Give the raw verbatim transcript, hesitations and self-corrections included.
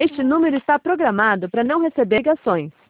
Este número está programado para não receber ligações.